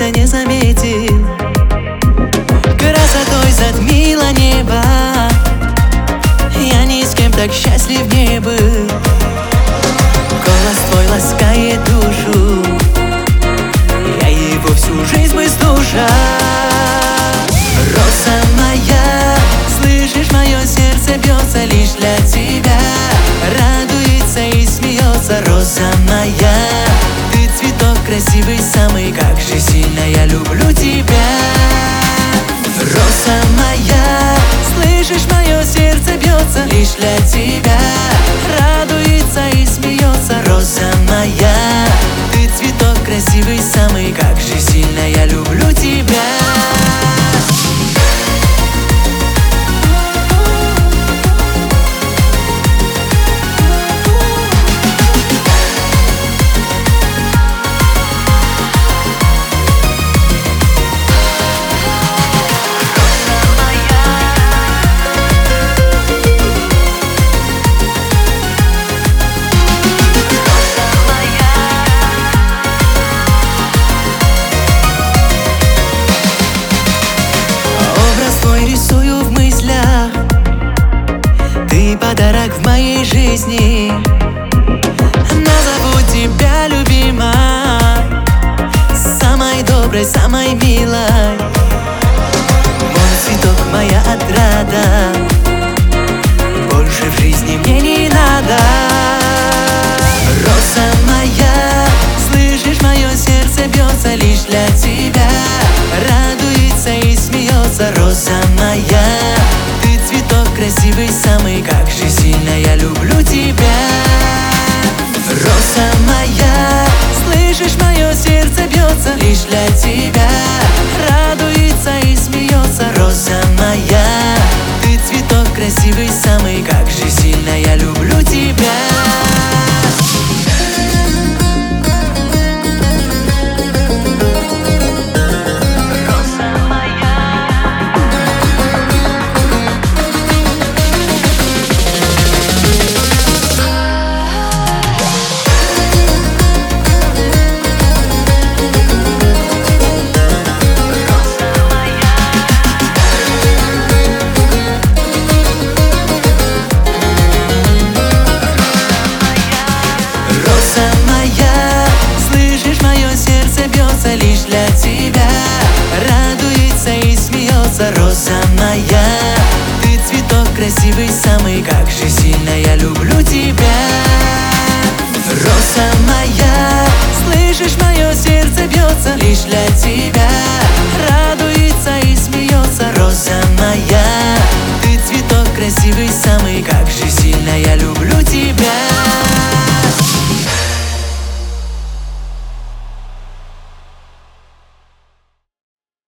солнце не заметит. Красотой затмило небо, я ни с кем так счастлив не был. Голос твой ласкает душу, я его всю жизнь бы слушал. Роза моя, слышишь, мое сердце бьется лишь для тебя, радуется и смеется. Роза моя, ты цветок красивый самый, как же сильно я люблю тебя. Роза моя, слышишь, мое сердце бьется лишь для тебя, радуется и смеется. Роза моя, ты цветок красивый самый, как же сильно я люблю тебя. Рисую в мыслях, ты подарок в моей жизни. Назову тебя любимой, самой доброй, самой милой. Мой цветок, моя отрада, больше в жизни мне не надо. Роза моя, слышишь, мое сердце бьется лишь для тебя, радуется и смеется. Роза моя, ты цветок красивый самый, как же сильно я люблю тебя. Роза моя, слышишь, мое сердце бьется лишь для тебя, радуется и смеется. Роза моя, ты цветок красивый самый, как же сильно я люблю тебя. Лишь для тебя, радуется и смеется. Роза моя, ты цветок красивый самый, как же сильно я люблю тебя. Роза моя, слышишь, мое сердце бьется лишь для тебя, радуется и смеется. Роза моя, ты цветок красивый самый, как же сильно я люблю